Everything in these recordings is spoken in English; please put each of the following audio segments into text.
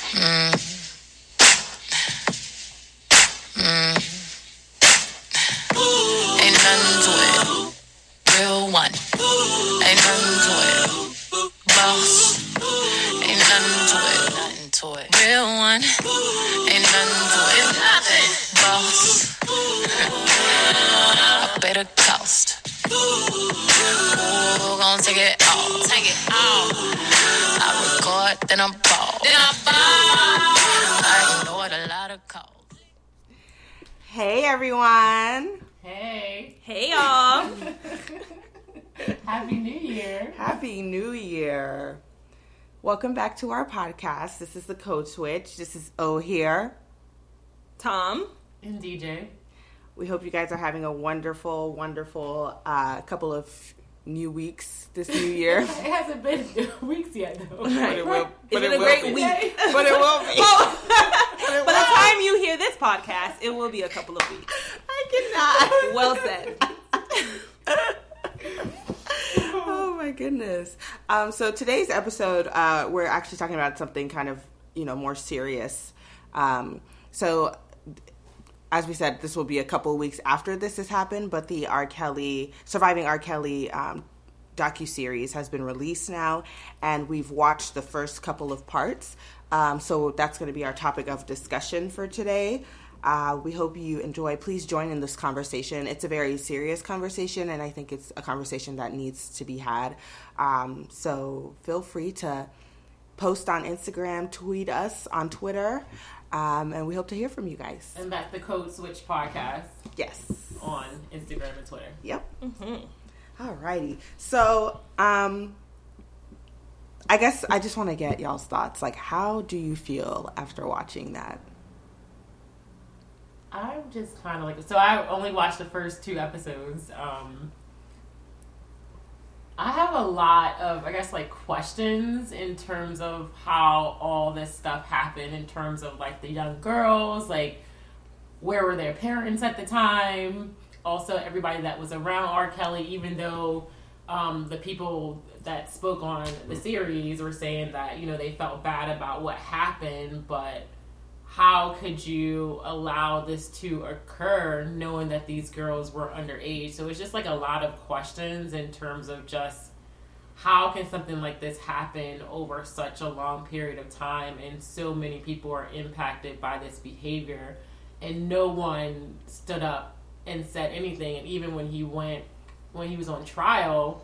Ain't nothing to it. Real one. Ain't nothing to it. Boss. Ain't nothing to it. Nothing to it. Real one. Ain't nothing to it. Nothing. Boss. I pay the cost. Ooh, gon' take it all. Take it all. I record, then I ball. I ignored a lot of calls. Hey everyone. Hey. Hey y'all. Happy New Year. Happy New Year. Welcome back to our podcast. This is the Code Switch. This is O here. Tom. And DJ. We hope you guys are having a wonderful, wonderful couple of new weeks this new year. It hasn't been weeks yet though. But it will. It's been a great week. But it will be. By the time you hear this podcast, it will be a couple of weeks. I cannot. Well said. Oh my goodness. So today's episode, we're actually talking about something kind of, more serious. So as we said, this will be a couple of weeks after this has happened, but the Surviving R. Kelly docuseries has been released now, and we've watched the first couple of parts. So that's going to be our topic of discussion for today. We hope you enjoy. Please join in this conversation. It's a very serious conversation, and I think it's a conversation that needs to be had. So feel free to post on Instagram, tweet us on Twitter, and we hope to hear from you guys. And that's the Code Switch podcast. Yes. On Instagram and Twitter. Yep. Mm-hmm. Alrighty. So, I guess I just want to get y'all's thoughts. Like, how do you feel after watching that? I'm just kind of like... So I only watched the first 2 episodes. I have a lot of, I guess, questions in terms of how all this stuff happened, in terms of, the young girls, where were their parents at the time? Also, everybody that was around R. Kelly, even though the people that spoke on the series were saying that, they felt bad about what happened, but how could you allow this to occur knowing that these girls were underage? So it's just a lot of questions in terms of just how can something like this happen over such a long period of time, and so many people are impacted by this behavior, and no one stood up and said anything. And even when he was on trial,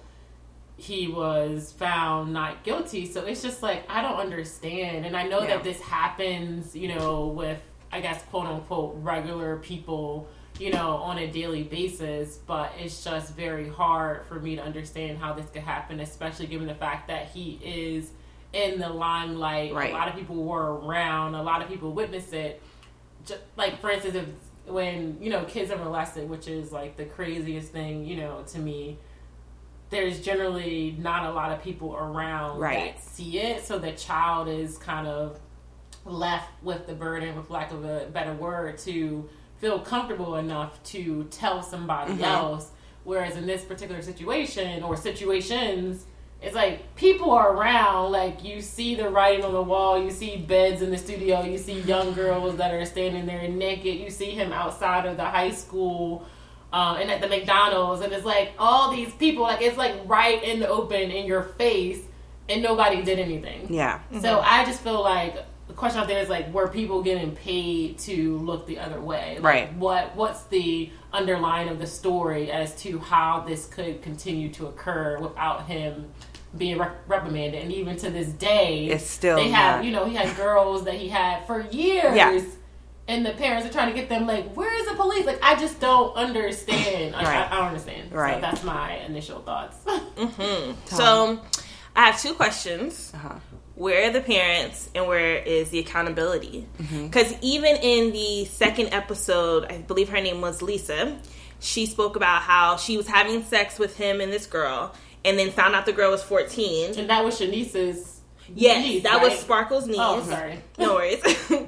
he was found not guilty. So it's just I don't understand. And I know that this happens, with, I guess, quote unquote, regular people, on a daily basis. But it's just very hard for me to understand how this could happen, especially given the fact that he is in the limelight. Right. A lot of people were around. A lot of people witnessed it. Just, for instance, when, kids are molested, which is, the craziest thing, to me, there's generally not a lot of people around that see it. So the child is kind of left with the burden, with lack of a better word, to feel comfortable enough to tell somebody else. Whereas in this particular situation, or situations, it's people are around. You see the writing on the wall. You see beds in the studio. You see young girls that are standing there naked. You see him outside of the high school and at the McDonald's. And it's all these people. It's right in the open in your face. And nobody did anything. Yeah. Mm-hmm. So I just feel the question out there is were people getting paid to look the other way? Right. What's the underlying of the story as to how this could continue to occur without him being reprimanded? And even to this day, it's still they have he had girls that he had for years, and the parents are trying to get them where is the police? I just don't understand. I don't understand. Right. So that's my initial thoughts. Mm-hmm. So I have 2 questions. Where are the parents, and where is the accountability? Because even in the second episode, I believe her name was Lisa, she spoke about how she was having sex with him and this girl, and then found out the girl was 14. And that was Shanice's niece, that was Sparkle's niece. Oh, sorry. No worries.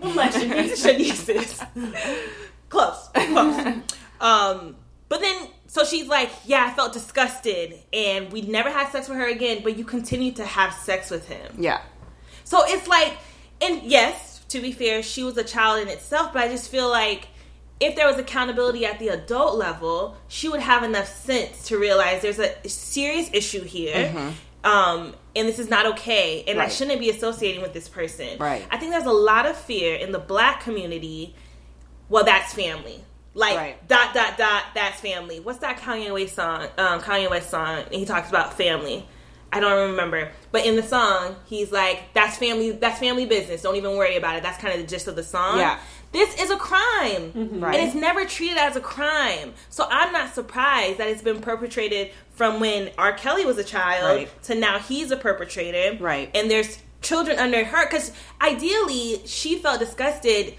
Shanice's. Close. But then, so she's I felt disgusted, and we never had sex with her again, but you continued to have sex with him. Yeah. So it's And yes, to be fair, she was a child in itself, but I just feel like if there was accountability at the adult level, she would have enough sense to realize there's a serious issue here. And this is not okay, and I shouldn't be associating with this person. Right. I think there's a lot of fear in the Black community. Well, that's family. Like, ... that's family. What's that Kanye West song? And he talks about family. I don't remember. But in the song, he's like, that's family business. Don't even worry about it. That's kind of the gist of the song. Yeah. This is a crime. Right. And it's never treated as a crime. So I'm not surprised that it's been perpetrated from when R. Kelly was a child to now he's a perpetrator. Right. And there's children under her. Because ideally, she felt disgusted.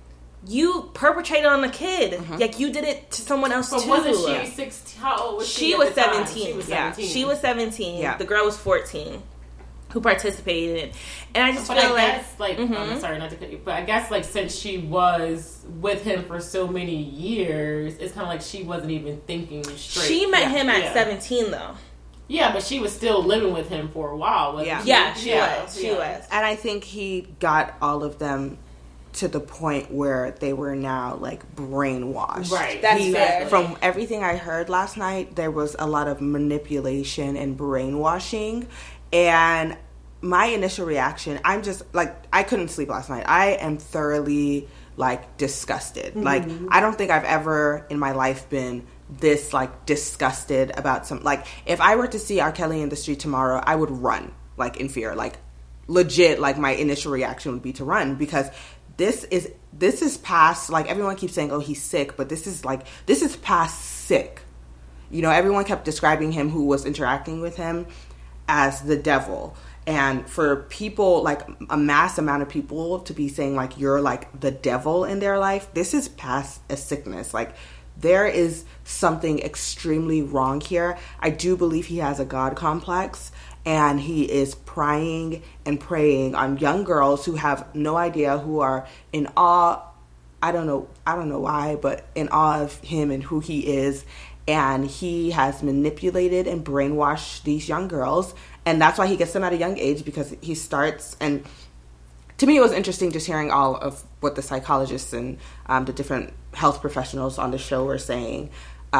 You perpetrated on a kid. Like, you did it to someone else, but too. Wasn't she 16? How old was she? She was at the time? 17. She was 17. She was 17. Yeah. The girl was 14 who participated in it. And I just but feel I like... guess, like, I'm sorry not to cut you, but I guess, like, since she was with him for so many years, it's kind of like she wasn't even thinking straight. She met him at 17, though. Yeah, but she was still living with him for a while, wasn't she? Yeah, she was. And I think he got all of them to the point where they were now, like, brainwashed. Right. That's fair. From everything I heard last night, there was a lot of manipulation and brainwashing. And my initial reaction, I'm just, like, I couldn't sleep last night. I am thoroughly, like, disgusted. Like, I don't think I've ever in my life been this, like, disgusted about some, like, if I were to see R. Kelly in the street tomorrow, I would run, like, in fear. Like, legit, like, my initial reaction would be to run, because this is past, like, everyone keeps saying, oh, he's sick, but this is past sick. You know, everyone kept describing him who was interacting with him as the devil. And for people, like, a mass amount of people to be saying, like, you're, like, the devil in their life, this is past a sickness. Like, there is something extremely wrong here. I do believe he has a God complex, and he is prying and preying on young girls who have no idea, who are in awe. I don't know why, but in awe of him and who he is. And he has manipulated and brainwashed these young girls. And that's why he gets them at a young age, because he starts. And to me, it was interesting just hearing all of what the psychologists and the different health professionals on the show were saying.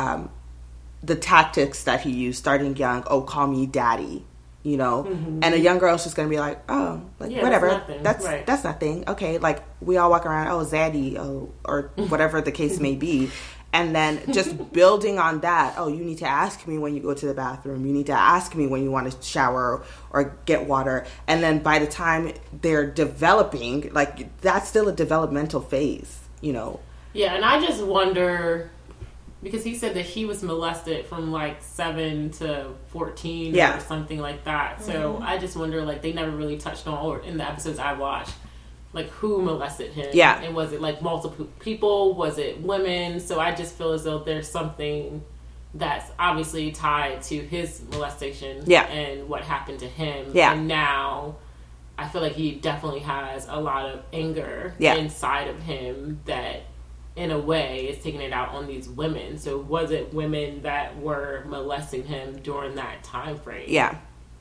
The tactics that he used starting young, oh, call me daddy, you know. And a young girl's just going to be like, oh, like, whatever. That's nothing. Okay, like, we all walk around, oh, zaddy, oh, or whatever the case may be. And then just building on that, oh, you need to ask me when you go to the bathroom. You need to ask me when you want to shower or get water. And then by the time they're developing, like, that's still a developmental phase, you know. Yeah, and I just wonder, because he said that he was molested from, like, 7 to 14 or something like that. So I just wonder, like, they never really touched on, or in the episodes I watched, like, who molested him. Yeah. And was it, like, multiple people? Was it women? So I just feel as though there's something that's obviously tied to his molestation and what happened to him. Yeah. And now I feel like he definitely has a lot of anger inside of him that, in a way, is taking it out on these women. So was it women that were molesting him during that time frame? Yeah.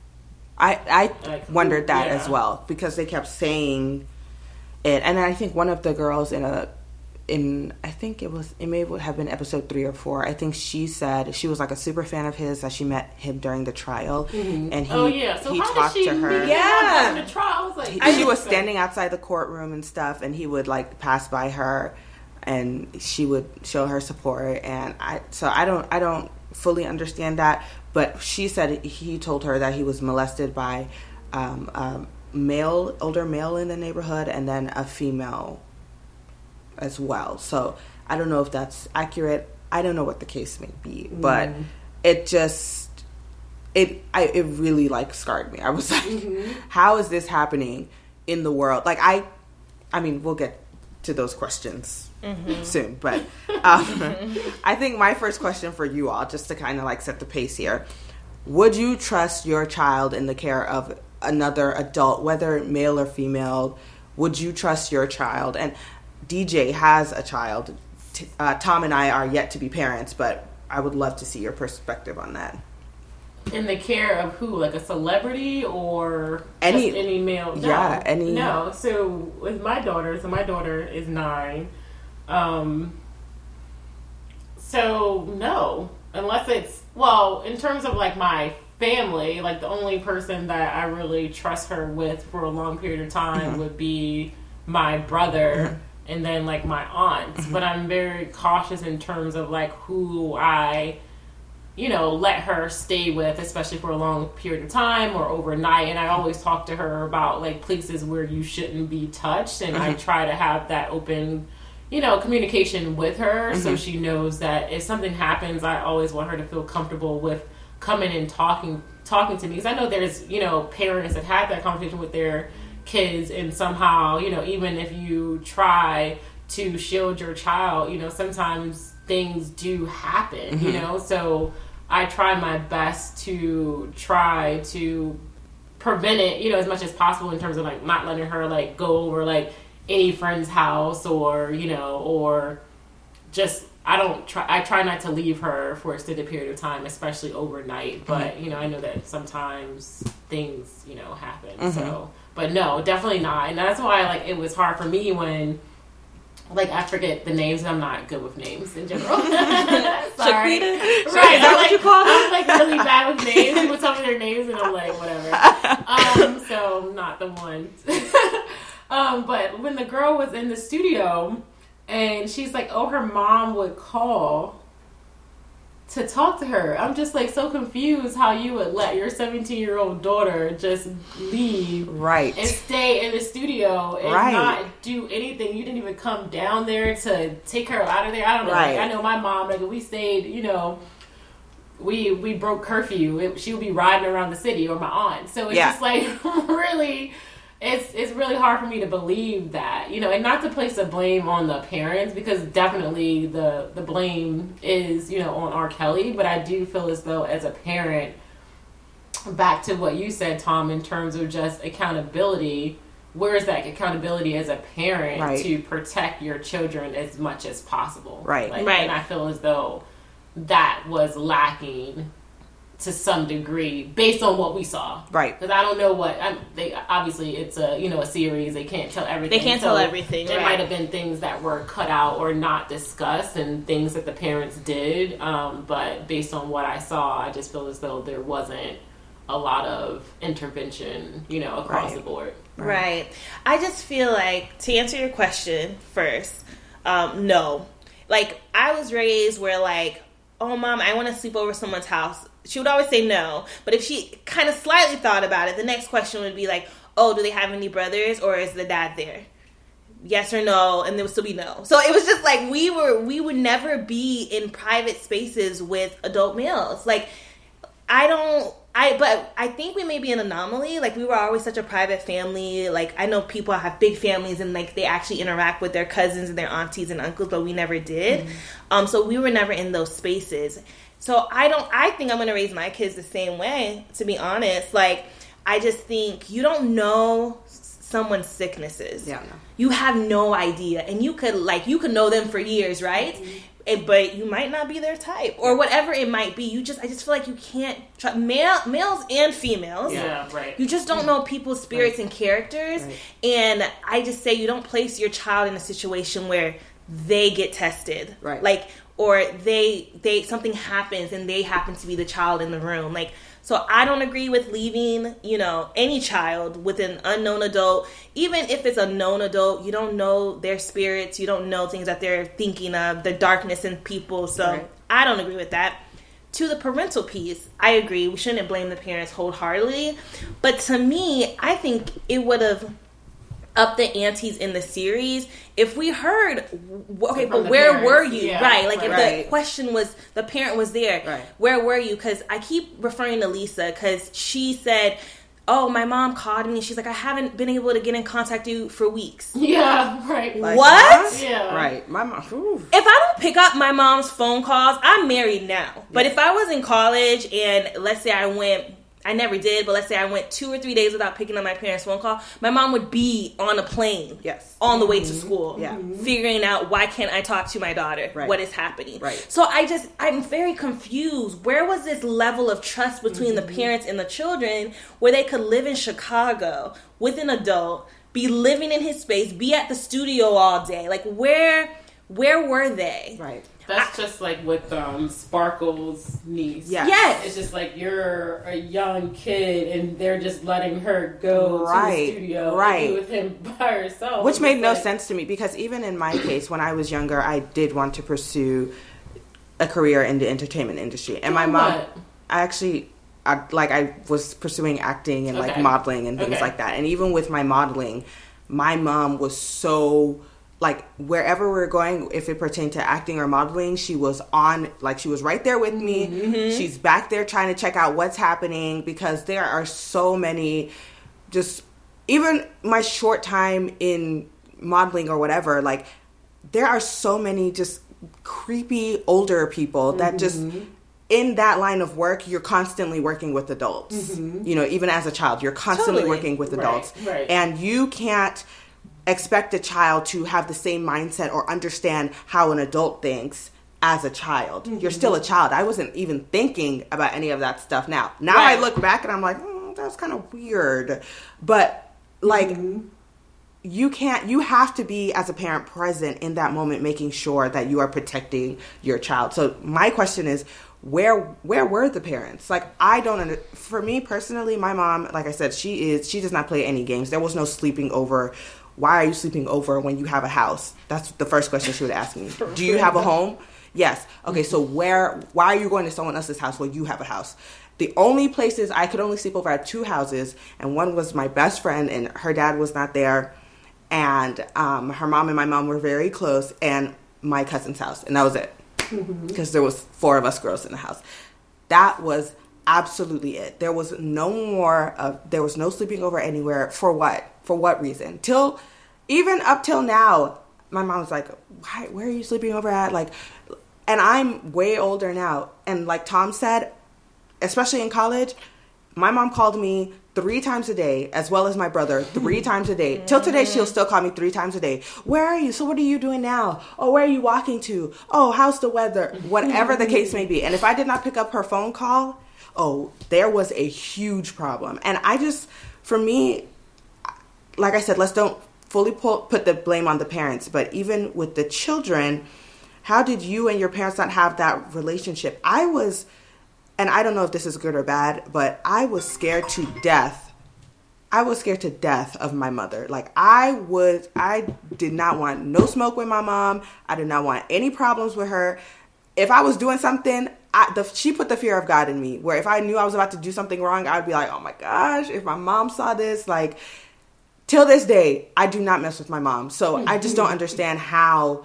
I like, wondered that as well, because they kept saying it. And I think one of the girls I think it may have been episode 3 or 4. I think she said she was, like, a super fan of his, that she met him during the trial, and he so he how talked did she to her. During the trial, I was like, she was standing outside the courtroom and stuff, and he would, like, pass by her, and she would show her support. And I don't fully understand that, but she said he told her that he was molested by older male in the neighborhood, and then a female as well. So I don't know if that's accurate. I don't know what the case may be, but it really, like, scarred me. I was like, how is this happening in the world? Like, I mean, we'll get to those questions soon, but I think my first question for you all, just to kind of, like, set the pace here, would you trust your child in the care of another adult, whether male or female? Would you trust your child? And DJ has a child. Tom and I are yet to be parents, but I would love to see your perspective on that. in the care of who? Like a celebrity or any male? No, yeah, any. No. So with my daughter, my daughter is 9. So no, unless it's, well, in terms of like my family, like the only person that I really trust her with for a long period of time would be my brother and then like my aunts. But I'm very cautious in terms of like who I, let her stay with, especially for a long period of time or overnight. And I always talk to her about like places where you shouldn't be touched, and I try to have that open communication with her, so she knows that if something happens, I always want her to feel comfortable with coming and talking to me. Because I know there's, parents that have that conversation with their kids, and somehow, even if you try to shield your child, sometimes things do happen, So I try my best to try to prevent it, as much as possible in terms of like not letting her like go over like any friend's house or just I try not to leave her for an extended period of time, especially overnight. But I know that sometimes things happen. So, but no, definitely not. And that's why like it was hard for me when like I forget the names. I'm not good with names in general. Sorry, Shaquita? Right? Is that what you call them? I'm like really bad with names. People tell me their names and I'm like whatever. So not the one. But when the girl was in the studio and she's like, oh, her mom would call to talk to her. I'm just like so confused how you would let your 17-year-old daughter just leave and stay in the studio and not do anything. You didn't even come down there to take her out of there. I don't know. Like, I know my mom, like we stayed, we broke curfew. She would be riding around the city, or my aunt. So it's just like really... It's really hard for me to believe that, and not to place the blame on the parents, because definitely the blame is, on R. Kelly, but I do feel as though as a parent, back to what you said, Tom, in terms of just accountability, where is that accountability as a parent to protect your children as much as possible? Right. And I feel as though that was lacking to some degree based on what we saw. Right. Because I don't know they obviously it's a series. They can't tell everything. They can't tell everything. There might have been things that were cut out or not discussed and things that the parents did. But based on what I saw, I just feel as though there wasn't a lot of intervention, across the board. Right. I just feel like, to answer your question first, no. Like, I was raised where like, oh, Mom, I want to sleep over someone's house. She would always say no. But if she kind of slightly thought about it, the next question would be like, oh, do they have any brothers, or is the dad there? Yes or no, and there would still be no. So it was just like we would never be in private spaces with adult males. Like, but I think we may be an anomaly. Like, we were always such a private family. Like, I know people have big families and like they actually interact with their cousins and their aunties and uncles, but we never did. So we were never in those spaces. So I think I'm going to raise my kids the same way, to be honest. Like, I just think you don't know someone's sicknesses. Yeah, no. You have no idea. And you could know them for years, right? But you might not be their type or whatever it might be. I just feel like you can't trust males and females. Yeah, right. You just don't know people's spirits and characters. Right. And I just say you don't place your child in a situation where they get tested. Right. Like, or they something happens and they happen to be the child in the room. Like, so I don't agree with leaving, any child with an unknown adult. Even if it's a known adult, you don't know their spirits. You don't know things that they're thinking of, the darkness in people. So I don't agree with that. To the parental piece, I agree. We shouldn't blame the parents wholeheartedly. But to me, I think it would have up the antes in the series if we heard, okay, but where parents, were you? Yeah, right. Like, if the question was, the parent was there, where were you? Because I keep referring to Lisa because she said, oh, my mom called me and she's like, I haven't been able to get in contact with you for weeks. Yeah, right. Like, what? Yeah. Right. My mom. Ooh. If I don't pick up my mom's phone calls, I'm married now. But if I was in college and let's say I went I never did, but let's say I went 2 or 3 days without picking up my parents' phone call, my mom would be on a plane on the way to school, figuring out, why can't I talk to my daughter? Right. What is happening? Right. So I'm very confused. Where was this level of trust between the parents and the children where they could live in Chicago with an adult, be living in his space, be at the studio all day? Like, where were they? Right. That's just like with Sparkle's niece. Yes. It's just like you're a young kid and they're just letting her go to the studio and be with him by herself. Which made no sense to me, because even in my case, when I was younger, I did want to pursue a career in the entertainment industry. And my mom, I was pursuing acting and like modeling and things like that. And even with my modeling, my mom was so... like, wherever we were going, if it pertained to acting or modeling, she was she was right there with me. Mm-hmm. She's back there trying to check out what's happening, because there are so many, just, even my short time in modeling or whatever, like, there are so many just creepy older people that just, in that line of work, you're constantly working with adults. Mm-hmm. You know, even as a child, you're constantly working with adults. Right. And you can't expect a child to have the same mindset or understand how an adult thinks as a child. Mm-hmm. You're still a child. I wasn't even thinking about any of that stuff now. Now I look back and I'm like, that's kind of weird. But like, you have to be, as a parent, present in that moment, making sure that you are protecting your child. So my question is, where were the parents? Like, I don't for me personally, my mom, like I said, she does not play any games. There was no sleeping over. Why are you sleeping over when you have a house? That's the first question she would ask me. Do you have a home? Yes. Okay, so why are you going to someone else's house when you have a house? The only places I could only sleep over at 2 houses, and one was my best friend, and her dad was not there, and her mom and my mom were very close, and my cousin's house, and that was it. Because there was 4 of us girls in the house. That was absolutely it. There was no more there was no sleeping over anywhere. For what? For what reason? Even up till now, my mom was like, where are you sleeping over at? Like, and I'm way older now. And like Tom said, especially in college, my mom called me 3 times a day, as well as my brother 3 times a day. Till today, she'll still call me 3 times a day. Where are you? So what are you doing now? Oh, where are you walking to? Oh, how's the weather? Whatever the case may be. And if I did not pick up her phone call, there was a huge problem. And for me, like I said, let's don't fully put the blame on the parents. But even with the children, how did you and your parents not have that relationship? And I don't know if this is good or bad, but I was scared to death. I was scared to death of my mother. Like, I did not want no smoke with my mom. I did not want any problems with her. If I was doing something, she put the fear of God in me, where if I knew I was about to do something wrong, I'd be like, oh my gosh, if my mom saw this, like, till this day, I do not mess with my mom. So I just don't understand how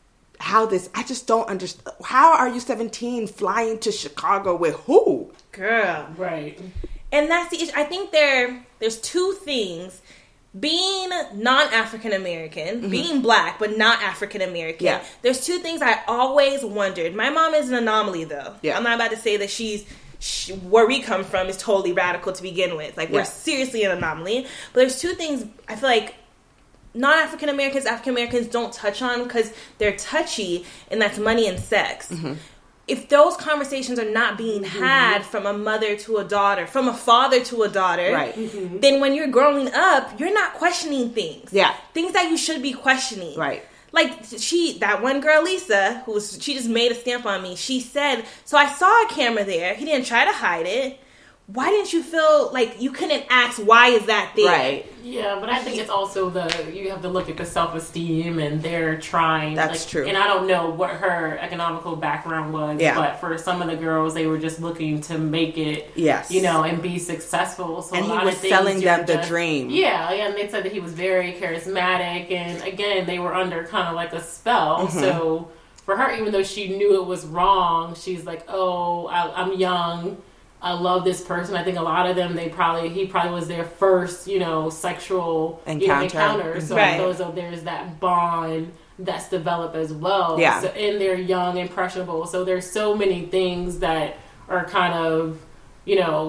I just don't understand. How are you 17 flying to Chicago with who? Girl. Right. And that's the issue. I think there's 2 things. Being non-African American, being black but not African American. Yeah. There's 2 things I always wondered. My mom is an anomaly, though. Yeah. I'm not about to say that where we come from is totally radical to begin with. Like, we're seriously an anomaly. But there's 2 things I feel like non-African Americans, African Americans don't touch on because they're touchy, and that's money and sex. Mm-hmm. If those conversations are not being had from a mother to a daughter, from a father to a daughter, then when you're growing up, you're not questioning things. Yeah. Things that you should be questioning. Right. Like, that one girl, Lisa, she just made a stamp on me. She said, so I saw a camera there. He didn't try to hide it. Why didn't you feel like you couldn't ask, why is that there? Right. Yeah, but I think it's also you have to look at the self-esteem, and they're trying. That's true. And I don't know what her economical background was, but for some of the girls, they were just looking to make it, and be successful. So and he was selling them the dream. Yeah, and they said that he was very charismatic, and again, they were under kind of like a spell. Mm-hmm. So for her, even though she knew it was wrong, she's like, I'm young. I love this person. I think a lot of them, he probably was their first, sexual encounter. So there's that bond that's developed as well. Yeah. So, and they're young, impressionable. So there's so many things that are kind of,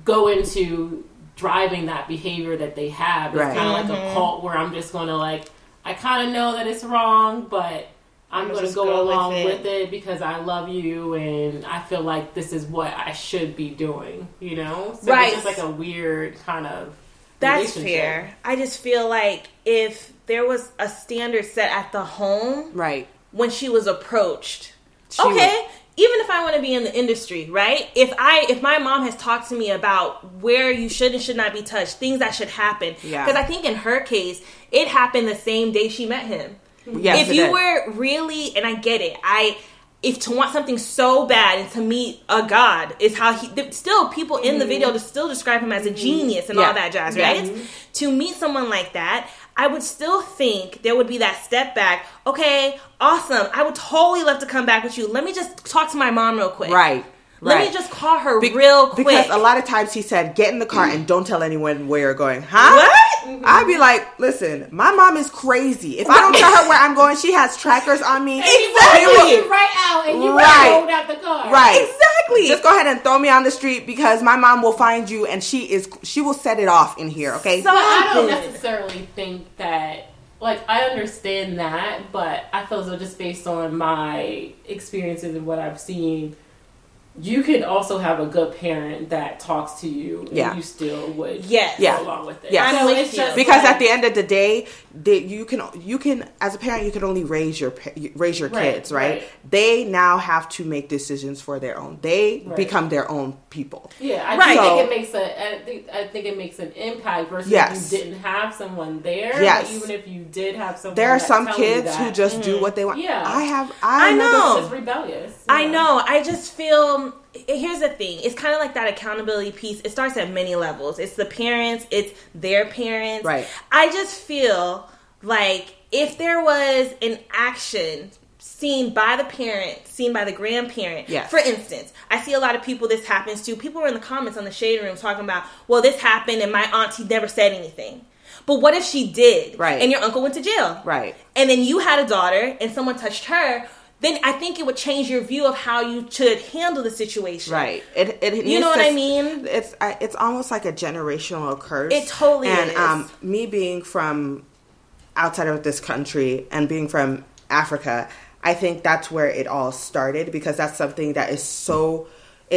go into driving that behavior that they have. It's kind of like a cult where I'm just going to like, I kind of know that it's wrong, but I'm going to go along with it because I love you and I feel like this is what I should be doing, you know? So it's just like a weird kind of That's fair. I just feel like if there was a standard set at the home, right, when she was approached, even if I want to be in the industry, right? If my mom has talked to me about where you should and should not be touched, things that should happen, because I think in her case, it happened the same day she met him. Yes, if you were really, and I get it, if to want something so bad and to meet a god is how still people in the video still describe him as a genius and all that jazz, right? To meet someone like that, I would still think there would be that step back. Okay, awesome. I would totally love to come back with you. Let me just talk to my mom real quick. Right. Let me just call her real quick. Because a lot of times he said, get in the car and don't tell anyone where you're going. Huh? What? I'd be like, listen, my mom is crazy. If I don't tell her where I'm going, she has trackers on me. Exactly. You right out and you rolled out the car. Right. Exactly. Just go ahead and throw me on the street because my mom will find you and she will set it off in here, okay? So I don't necessarily think that, like, I understand that, but I feel as though just based on my experiences and what I've seen, you can also have a good parent that talks to you and you still would go along with it. Yes. So it's just because at the end of the day, you can as a parent, you can only raise your kids, right? They now have to make decisions for their own. They become their own people. Yeah, I think it makes an impact versus if you didn't have someone there. Yes. But even if you did have someone, there are some kids who just do what they want. Yeah, I know. It's rebellious. I know. I just feel. Here's the thing. It's kind of like that accountability piece. It starts at many levels. It's the parents. It's their parents. Right. I just feel like if there was an action seen by the parent, seen by the grandparent. Yes. For instance, I see a lot of people this happens to. People were in the comments on the Shade Room talking about, well, this happened and my auntie never said anything. But what if she did? Right. And your uncle went to jail. Right. And then you had a daughter and someone touched her. Then I think it would change your view of how you should handle the situation. Right. You know what I mean? It's almost like a generational curse. It totally is. And me being from outside of this country and being from Africa, I think that's where it all started because that's something that is so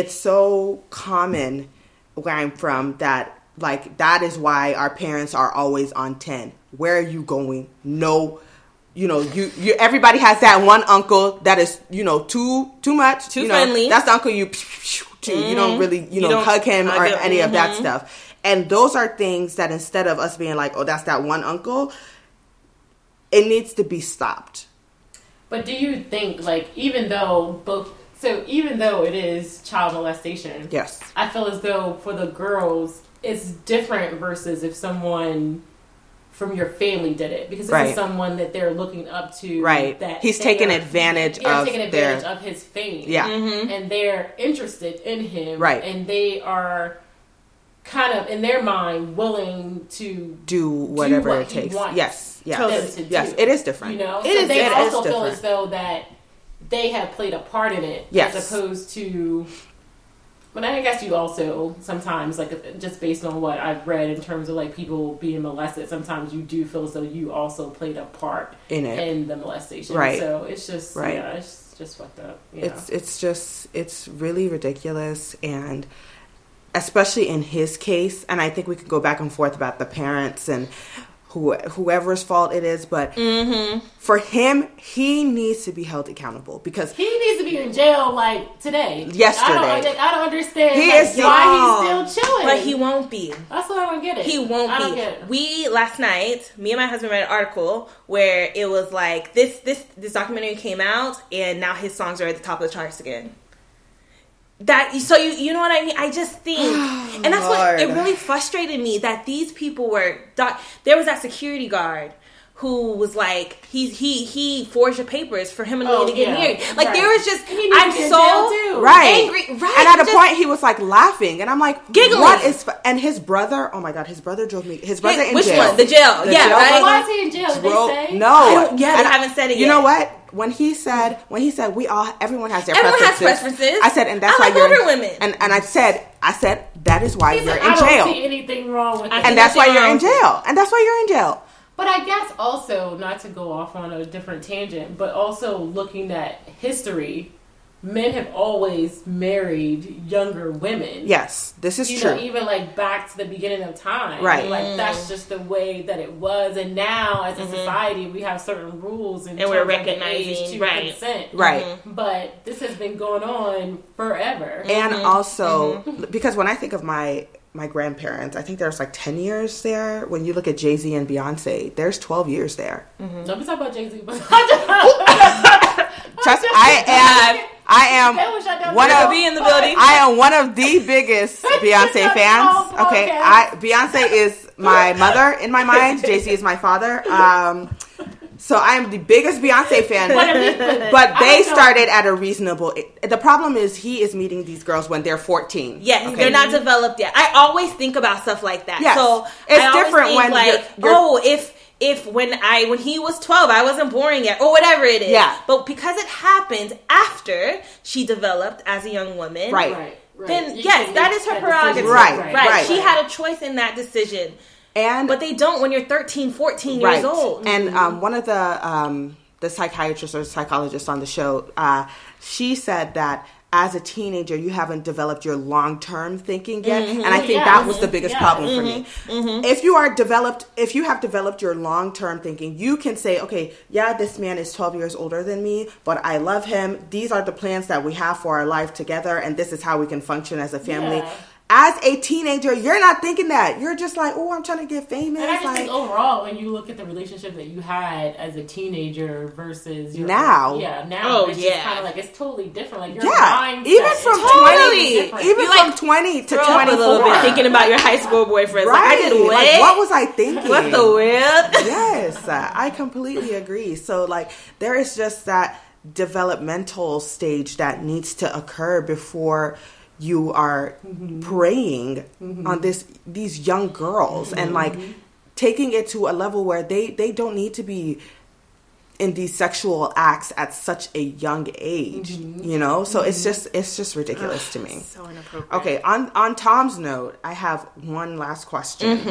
common where I'm from that, like, that is why our parents are always on 10. Where are you going? No. You know, you everybody has that one uncle that is, too much. Too friendly. That's the uncle you don't really, don't hug him or any of that stuff. And those are things that instead of us being like, oh, that's that one uncle, it needs to be stopped. But do you think, like, even though it is child molestation, yes, I feel as though for the girls, it's different versus if someone from your family did it, because this is someone that they're looking up to. Right. That he's taking advantage of his fame. Yeah. Mm-hmm. And they're interested in him. Right. And they are kind of, in their mind, willing to do whatever it takes. Yes. Yes. Yes. It is different. So they also feel as though that they have played a part in it. Yes. As opposed to... But I guess you also sometimes, like, just based on what I've read in terms of, like, people being molested, sometimes you do feel as though you also played a part in the molestation. Right. So it's just, it's just fucked up. It's really ridiculous, and especially in his case, and I think we could go back and forth about the parents and whoever's fault it is, but for him, he needs to be held accountable because he needs to be in jail like today. Yesterday. I don't understand why he's still chilling. But he won't be. That's what I don't get it. He won't be. Last night, me and my husband read an article where it was like this documentary came out and now his songs are at the top of the charts again. You know what I mean? I just think, and that's what it really frustrated me, that these people were, there was that security guard who was like, he forged the papers for him and Lily to get married. Like, there was just, I'm so angry. Right. And at a point, he was like laughing, and I'm like, giggling. What is, and his brother, oh my God, his brother drove me, in jail. Which one? The jail. Jail right? Why is he in jail? Did they say? No. They haven't said it yet. You know what? When he said everyone has their preferences. Has preferences. I said, and that's why you're older women. And I said, I said that is why you're in I jail. don't see anything wrong with it. And that's why you're in jail. And that's why you're in jail. But I guess also, not to go off on a different tangent, but also looking at history, men have always married younger women. Yes, this is true. Even like back to the beginning of time. Right. Like that's just the way that it was. And now as a society, we have certain rules and we're recognizing consent. Right. But this has been going on forever. And also, because when I think of my grandparents, I think there's like 10 years there. When you look at Jay-Z and Beyonce, there's 12 years there. Don't be talking about Jay-Z. But Trust me, I am one of be in the building. I am one of the biggest Beyonce fans. Okay, Beyonce is my mother in my mind. Jay-Z is my father. So I am the biggest Beyonce fan. But they started at a reasonable. The problem is he is meeting these girls when they're 14. Yes, okay? They're not developed yet. I always think about stuff like that. Yes. So It's different when you're if when he was 12, I wasn't born yet, or whatever it is. Yeah. But because it happened after she developed as a young woman, Right. then yes, that is her prerogative. Right. She had a choice in that decision. But they don't when you're 13, 14 years old. And one of the psychiatrists or psychologists on the show, she said that as a teenager, you haven't developed your long-term thinking yet. And I think that was the biggest problem for me. If you have developed your long-term thinking, you can say, okay, yeah, this man is 12 years older than me, but I love him. These are the plans that we have for our life together, and this is how we can function as a family. Yeah. As a teenager, you're not thinking that. You're just like, oh, I'm trying to get famous. And I just think overall, when you look at the relationship that you had as a teenager versus now, it's just kind of like it's totally different. Like your mindset even from totally 20, even from 20 to 24, a little bit thinking about your high school boyfriends. Right? Like, I did what? Like, what was I thinking? What the world? Yes, I completely agree. So, like, there is just that developmental stage that needs to occur before you are preying on these young girls and like taking it to a level where they don't need to be in these sexual acts at such a young age, you know? So it's just ridiculous to me. So inappropriate. Okay, on Tom's note, I have one last question.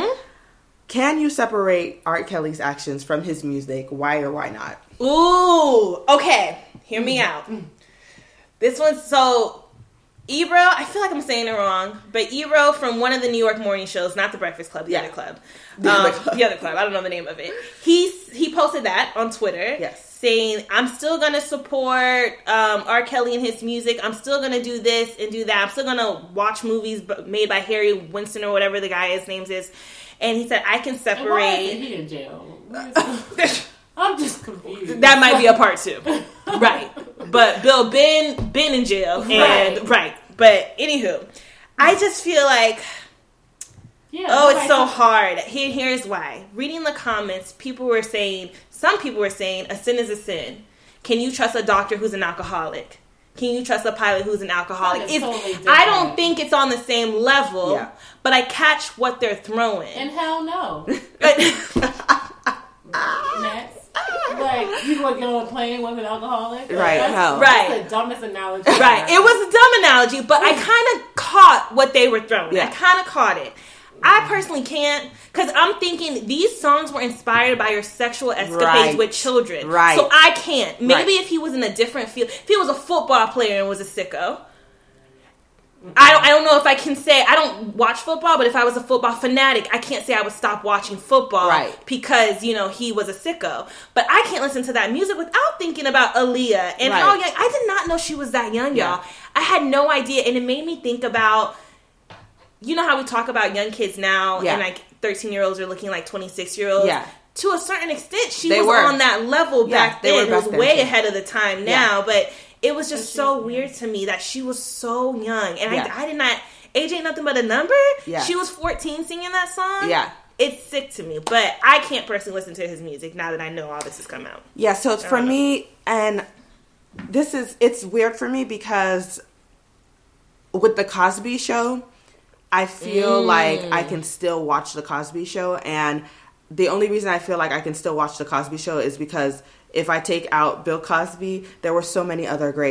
Can you separate Art Kelly's actions from his music? Why or why not? Ooh, okay. Hear me out. This one's so... Ebro, I feel like I'm saying it wrong, but Ebro from one of the New York morning shows, not the Breakfast Club, the other club. The other club. I don't know the name of it. He posted that on Twitter. Yes. Saying, I'm still going to support R. Kelly and his music. I'm still going to do this and do that. I'm still going to watch movies made by Harry Winston or whatever the guy's name is. And he said, I can separate... Why isn't he in jail? I'm just confused. That might be a part two. Right. But Bill been in jail. And But anywho, I just feel like it's so hard. Here's why. Reading the comments, some people were saying a sin is a sin. Can you trust a doctor who's an alcoholic? Can you trust a pilot who's an alcoholic? I don't think it's on the same level, but I catch what they're throwing. And hell no. Next. Like, you would get on a plane with an alcoholic? Right, that's the dumbest analogy. Right. It was a dumb analogy, but I kind of caught what they were throwing. Yeah. I kind of caught it. I personally can't, because I'm thinking these songs were inspired by your sexual escapades with children. Right. So I can't. Maybe if he was in a different field, if he was a football player and was a sicko, I don't know if I can say, I don't watch football, but if I was a football fanatic, I can't say I would stop watching football because, he was a sicko. But I can't listen to that music without thinking about Aaliyah and how young. I did not know she was that young, y'all. I had no idea. And it made me think about, you know how we talk about young kids now and like 13-year-olds are looking like 26-year-olds? Yeah. To a certain extent, she was on that level back then. It was way ahead of the time now, but... It was just so weird to me that she was so young. And I did not... Age ain't nothing but a number? Yeah. She was 14 singing that song? Yeah. It's sick to me. But I can't personally listen to his music now that I know all this has come out. Yeah, so it's for me... And it's weird for me because with The Cosby Show, I feel like I can still watch The Cosby Show. And the only reason I feel like I can still watch The Cosby Show is because... If I take out Bill Cosby, there were so many other great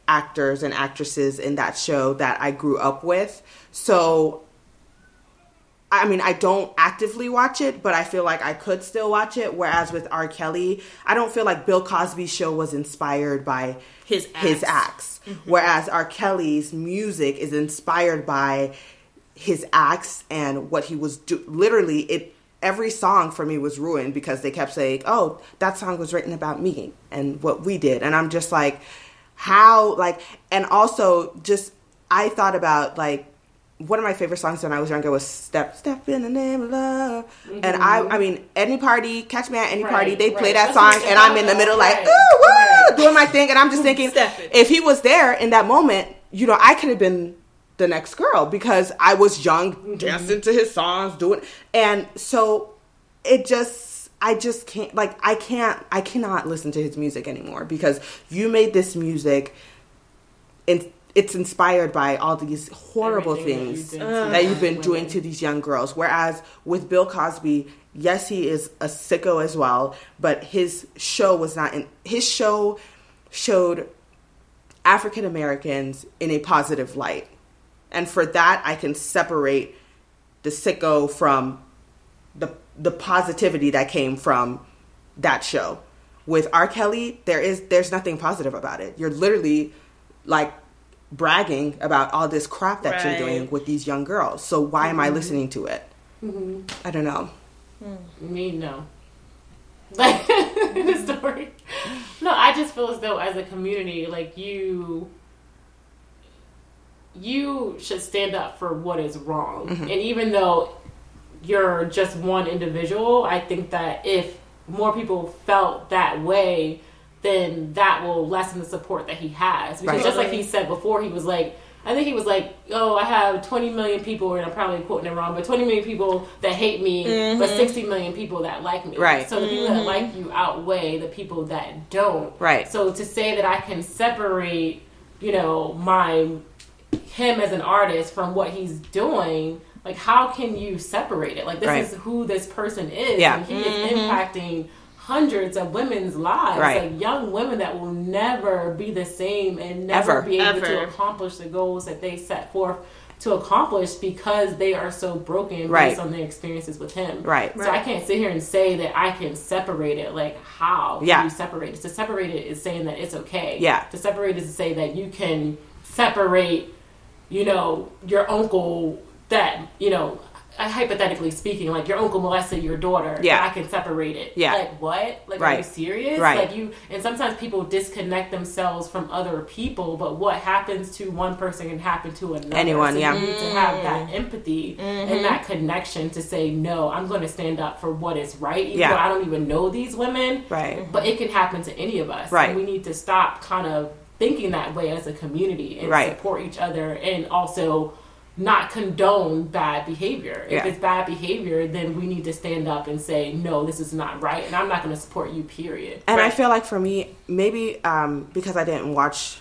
actors and actresses in that show that I grew up with. So, I mean, I don't actively watch it, but I feel like I could still watch it. Whereas with R. Kelly, I don't feel like Bill Cosby's show was inspired by his acts. Mm-hmm. Whereas R. Kelly's music is inspired by his acts and what he was doing. Literally, every song for me was ruined because they kept saying, oh, that song was written about me and what we did. And I'm just like, how, like, and also just, I thought about, like, one of my favorite songs when I was younger was Step in the Name of Love. Mm-hmm. And I mean, any party, catch me at any party, they play that song and I'm in the middle like, ooh, woo, doing my thing. And I'm just thinking, if he was there in that moment, you know, I could have been the next girl because I was young, dancing to his songs, doing, and so it just, I just can't, like, I cannot listen to his music anymore because you made this music and it's inspired by all these horrible things that you've been doing to these young girls. Whereas with Bill Cosby, yes, he is a sicko as well, but his show was not his show showed African Americans in a positive light. And for that, I can separate the sicko from the positivity that came from that show. With R. Kelly, there's nothing positive about it. You're literally like bragging about all this crap that you're doing with these young girls. So why am I listening to it? Mm-hmm. I don't know. Me, no. Like the story. No, I just feel as though as a community, like you should stand up for what is wrong. Mm-hmm. And even though you're just one individual, I think that if more people felt that way, then that will lessen the support that he has. Because just like he said before, he was like, I think he was like, oh, I have 20 million people, and I'm probably quoting it wrong, but 20 million people that hate me, but 60 million people that like me. Right. So the people that like you outweigh the people that don't. Right. So to say that I can separate, you know, him as an artist from what he's doing, like, how can you separate it? Like, this is who this person is. Yeah. And he is impacting hundreds of women's lives, like young women that will never be the same and never be able to accomplish the goals that they set forth to accomplish because they are so broken based on their experiences with him. Right. So I can't sit here and say that I can separate it. Like, how can you separate it? To separate it is saying that it's okay. Yeah. To separate is to say that you can separate, you know, your uncle that, you know, hypothetically speaking, like your uncle molested your daughter, I can separate it. Yeah. Like, what? Like, are you serious? Like, and sometimes people disconnect themselves from other people, but what happens to one person can happen to another. Anyone, so you need to have that empathy and that connection to say, no, I'm going to stand up for what is right, even though I don't even know these women. Right. But it can happen to any of us. Right. And we need to stop kind of thinking that way as a community and support each other, and also not condone bad behavior. If it's bad behavior, then we need to stand up and say, no, this is not right, and I'm not going to support you, period. And I feel like for me, maybe because I didn't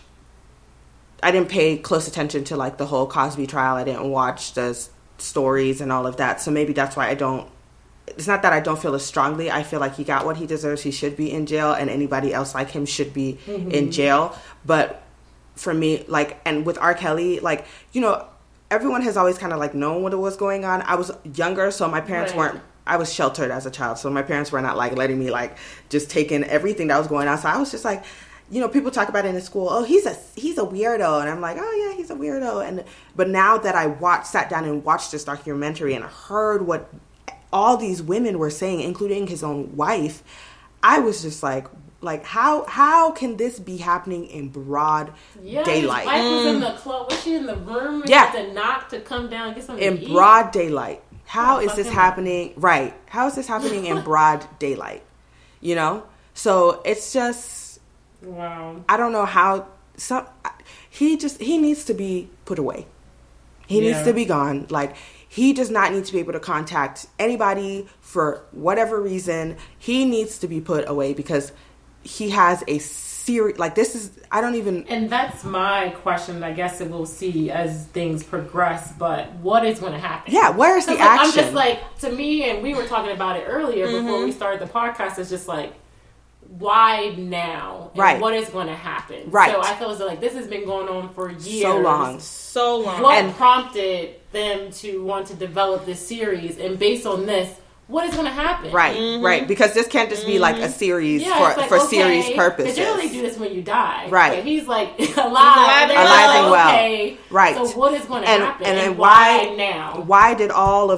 pay close attention to like the whole Cosby trial. I didn't watch the stories and all of that. So maybe that's why it's not that I don't feel as strongly. I feel like he got what he deserves. He should be in jail, and anybody else like him should be in jail. But for me, like, and with R. Kelly, like, you know, everyone has always kind of like known what was going on. I was younger, so my parents I was sheltered as a child, so my parents were not like letting me like just take in everything that was going on. So I was just like, you know, people talk about it in school. Oh, he's a weirdo, and I'm like, oh yeah, he's a weirdo. But now that I sat down and watched this documentary and heard what all these women were saying, including his own wife, I was just like how can this be happening in broad daylight? His wife was in the club. Was she in the room? And had to knock to come down and get something to eat? Broad daylight. How is this happening? Right. How is this happening in broad daylight? You know? So it's just, wow. I don't know how, he needs to be put away. He needs to be gone. Like, he does not need to be able to contact anybody for whatever reason. He needs to be put away because he has a serious, like, this is, I don't even... And that's my question. I guess that we'll see as things progress, but what is going to happen? Yeah, where's the action? I'm just like, to me, and we were talking about it earlier before we started the podcast, it's just like, why now? And Right. what is going to happen? Right. So I feel as though like this has been going on for years. So long. What prompted them to want to develop this series? And based on this, what is going to happen? Right, right. Because this can't just be like a series for series purposes. Because you only do this when you die. Right. But he's like alive. alive and well. Okay. Right. So what is going to happen? And why now? Why did all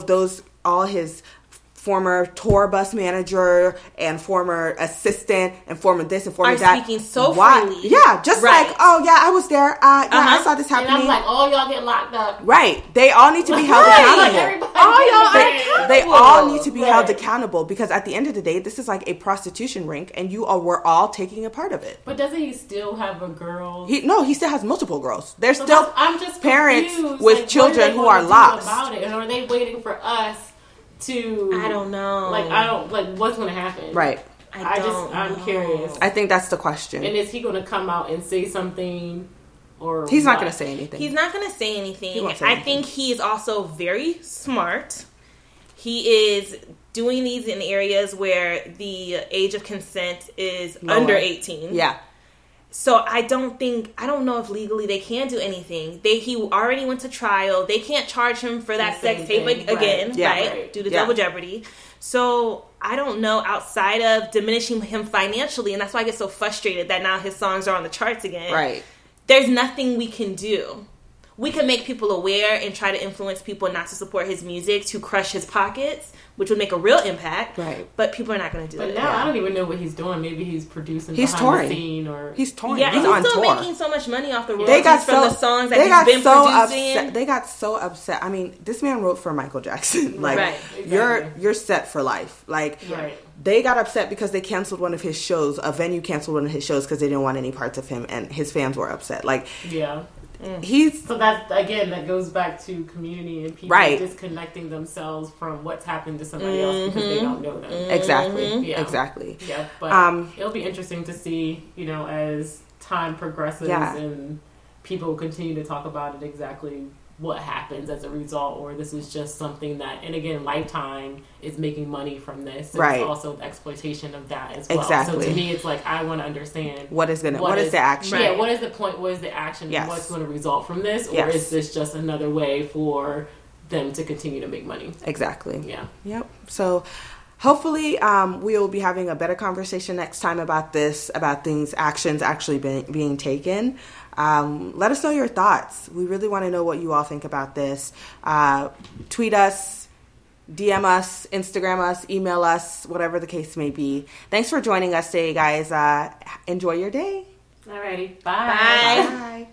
his former tour bus manager and former assistant and former this and former that speaking so freely? Yeah, just Right. like, oh yeah, I was there. I saw this And happening. I'm like, oh, y'all get locked up. Right. They all need to be held Like, accountable. everybody They all need to be held Right. accountable because at the end of the day, this is like a prostitution ring, and were all taking a part of it. But doesn't he still have a girl? He still has multiple girls. There's So still I'm just parents confused. with Like, children what are they who gonna are do lost. about it? And are they waiting for us to? I don't know. What's going to happen? Right. I'm curious. I think that's the question. And is he going to come out and say something? Or He's not what? going to say anything. He's not going to say anything. He won't say I anything. think he is also very smart. He is doing these in areas where the age of consent is Lower. under 18. Yeah. So I don't know if legally they can do anything. He already went to trial. They can't charge him for that The same sex tape thing. again, Right. Yeah. right? Right. Due to Yeah. double jeopardy. So I don't know, outside of diminishing him financially, and that's why I get so frustrated that now his songs are on the charts again. Right. There's nothing we can do. We can make people aware and try to influence people not to support his music, to crush his pockets, which would make a real impact. Right. But people are not going to do But it. now I don't even know what he's doing. Maybe he's producing He's behind touring. the scene, or He's touring. Yeah, He's and on he's still tour. making so much money off the royalties They got from the songs that he's been producing. upset. They got so upset. I mean, this man wrote for Michael Jackson. Like, Right. you're set for life. Like, Right. they got upset because they canceled one of his shows. A venue canceled one of his shows because they didn't want any parts of him, and his fans were upset. Like, Yeah. he's So that goes back to community and people Right. disconnecting themselves from what's happened to somebody else because they don't know them. exactly, Yeah. exactly. Yeah, but it'll be interesting to see, as time progresses Yeah. and people continue to talk about it, exactly what happens as a result, or this is just something that, and again, Lifetime is making money from this. And Right. It's also the exploitation of that as well. Exactly. So to me, it's like, I want to understand What is the action? Yeah, what is the point? What is the action? Yes. And what's going to result from this? Or Yes. is this just another way for them to continue to make money? Exactly. Yeah. Yep. So hopefully we will be having a better conversation next time about this, about actions actually being taken. Let us know your thoughts. We really want to know what you all think about this. Tweet us, DM us, Instagram us, email us, whatever the case may be. Thanks for joining us today, guys. Enjoy your day. Alrighty. Bye. Bye.